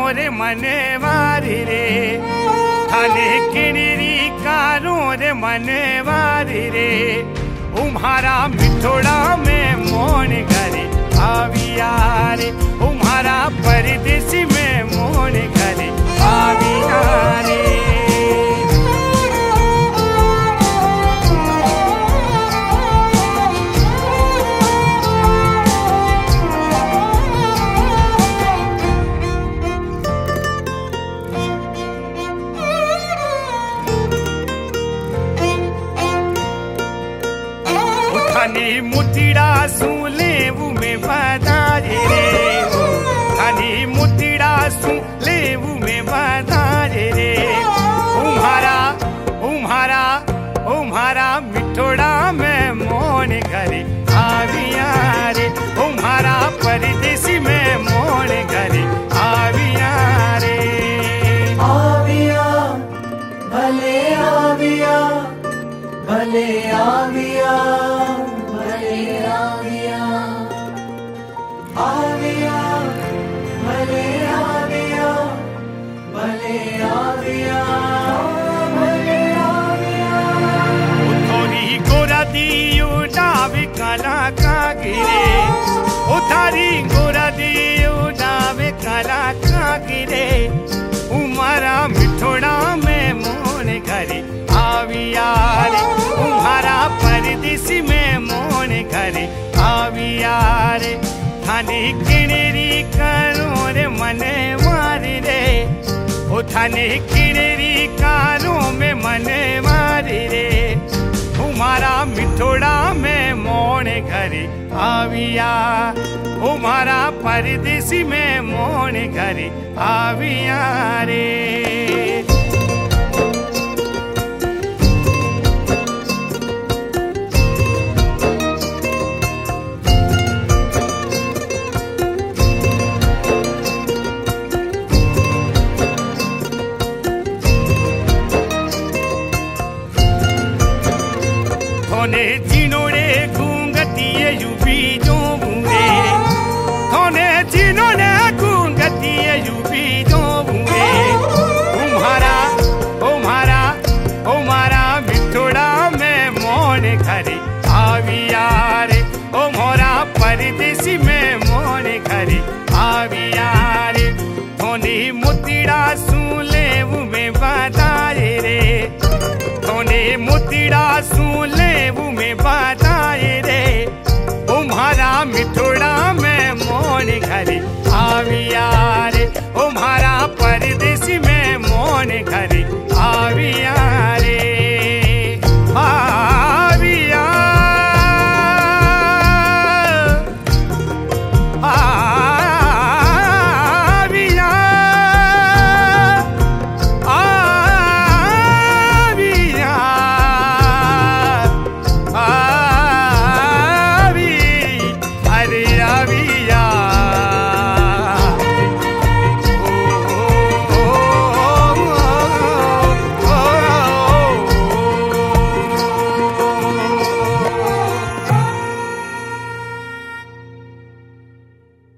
रे मने वारी रे थाने किणरी कारो रे मने वारी रे तुम्हारा मिठोड़ा में मोन घरे आविया रे तुम्हारा परदेसी में मोन घरे आविया रे। थानी मुतिड़ा सूले वो में बदारे रे थानी मुतिड़ा सूले वो में बदारे रे तुम्हारा तुम्हारा तुम्हारा मिठोड़ा में मोन घरे आविया रे तुम्हारा परदेसी में मोन घरे आविया रे। आविया भले आविया भले आविया आविया भले आविया भले आविया भले आविया। थोड़ी गोरा दियो डावे काला का गिरे उधारी गोरा दियो डावे काला का गिरे तुम्हारा मिठोड़ा में मोन घरे आविया रे तुम्हारा परदेसी में मोन घरे आविया रे थाने किणरी कारो रे मने वारी रे ओ थाने किणरी कारो में मने वारी रे तुम्हारा मिठोड़ा में मोन घरे आविया तुम्हारा परदेसी में मोन घरे आविया रे। थोने जिनोड़े घूंगतिये यूपी जो बूंदे थोने जिनोड़े घूंगतिये यूपी जो बूंदे तुम्हारा तुम्हारा तुम्हारा मिठोड़ा में मोन घरे आविया रे तुम्हारा परदेसी में मोन घरे आविया रे थोने मुतिड़ा सूले वो में बदाए रे थोने मुतिड़ा सूले वो में बदाए रे तुम्हारा मिठोड़ा में मोन घरे आविया रे तुम्हारा परदेसी में मोन घरे